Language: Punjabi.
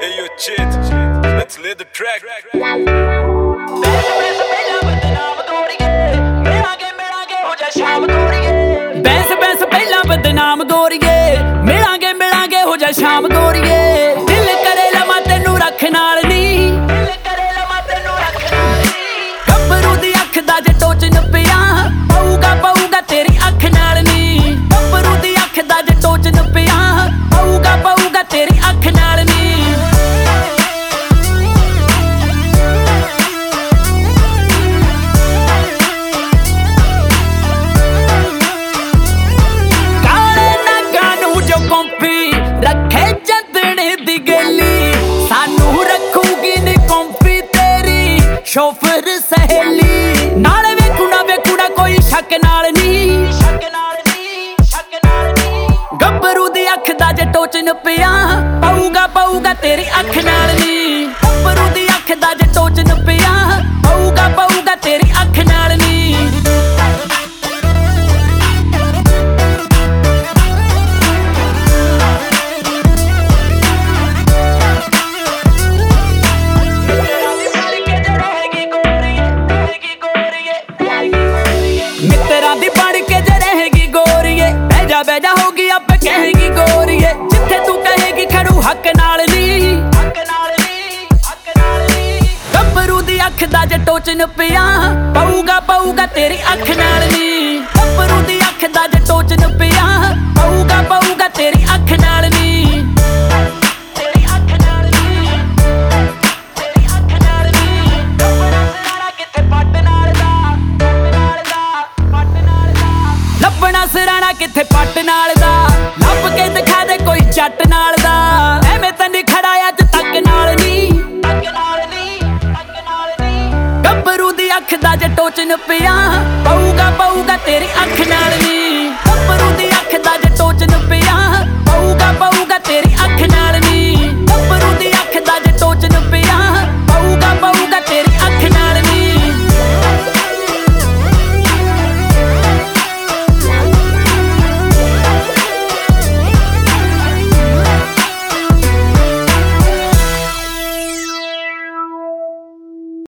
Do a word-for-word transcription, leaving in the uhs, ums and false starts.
Hey yo, Chit, let's lay the track. Bains Bains ਪਹਿਲਾਂ ਬਦਨਾਮ ਗੋਰੀਏ, ਮਿਲਾਂਗੇ ਮਿਲਾਂਗੇ ਹੋ ਜਾ ਸ਼ਾਮ ਗੋਰੀਏ। ਦਿਲ ਕਰੇ ਲਵਾਂ ਤੈਨੂੰ ਰੱਖ ਨਾਲ ਨੀ, ਗੱਭਰੂ ਦੀ ਅੱਖ ਦਾ ਜੇ ਟੋਚਨ ਪਿਆ, ਪਊਗਾ ਪਊਗਾ ਤੇਰੀ ਅੱਖ ਨਾਲ ਨੀ। ਗੱਭਰੂ ਦੀ ਅੱਖ ਦਾ ਜੇ ਟੋਚਨ ਪਿਆ, ਪਊਗਾ ਪਊਗਾ ਤੇਰੀ ਅੱਖ ਨਾਲ ਨੀ। ਰੱਖੇ ਚੰਦਣੇ ਦੀ ਗਲੀ, ਸਾਨੂੰ ਰੱਖੂਗੀ ਨੀ ਕੰਪੀ ਤੇਰੀ ਸ਼ੋਫਰ ਸਹੇਲੀ। ਨਾਲੇ ਵੇਖੂ ਨਾ ਵੇਖੂ ਨਾ ਕੋਈ ਸ਼ੱਕ ਨਾਲ ਨੀ, ਗੱਭਰੂ ਦੀ ਅੱਖ ਦਾ ਜੇ ਟੋਚਨ ਪਿਆ, ਪਊਗਾ ਪਊਗਾ ਤੇਰੀ ਅੱਖ ਨਾਲ ਨੀ। ਗੱਭਰੂ ਦੀ ਅੱਖ ਦਾ ਜੇ ਟੋਚਨ ਪਿਆ, ਪਊਗਾ ਪਊਗਾ ਤੇਰੀ ਅੱਖ ਨਾਲ ਨੀ। ਮਿੱਤਰਾਂ ਦੀ ਬਣ ਕੇ ਜੇ ਰਹੇਗੀ ਗੋਰੀਏ, ਬਹਿ ਜਾ ਬਹਿ ਜਾ ਹੋਗੀ ਆਪੇ ਕਹੇਗੀ ਗੋਰੀਏ। ਜਿੱਥੇ ਤੂੰ ਕਹੇਗੀ ਖੜੂ ਹੱਕ ਨਾਲ ਨੀ, ਗੱਭਰੂ ਦੀ ਅੱਖ ਦਾ ਜੇ ਟੋਚਨ ਪਿਆ, ਪਊਗਾ ਪਊਗਾ ਤੇਰੀ ਅੱਖ ਨਾਲ ਨੀ। ਗੱਭਰੂ ਦੀ ਅੱਖ ਦਾ ਜੇ ਟੋਚਨ ਪਿਆ, ਪਊਗਾ ਪਊਗਾ ਤੇਰੀ ਅੱਖ ਨਾਲ ਨੀ। ਲੱਭਣਾ ਸਿਰਾਣਾ ਕਿੱਥੇ ਪੱਟ ਨਾਲ ਦਾ, ਲੱਭ ਕੇ ਦਿਖਾ ਦੇ ਕੋਈ ਜੱਟ ਨਾਲ ਦਾ। ਐਵੇਂ ਤਾਂ ਨਹੀਂ ਖੜਾ ਅੱਜ ਤੱਕ ਨਾਲ ਨੀ, ਗੱਭਰੂ ਦੀ ਅੱਖ ਦਾ ਜੇ ਟੋਚਨ ਪਿਆ, ਪਊਗਾ ਪਊਗਾ ਤੇਰੀ ਅੱਖ ਨਾਲ ਨੀ। ਗੱਭਰੂ ਦੀ ਅੱਖ ਦਾ ਜੇ ਟੋਚਨ ਪਿਆ, ਪਊਗਾ ਪਊਗਾ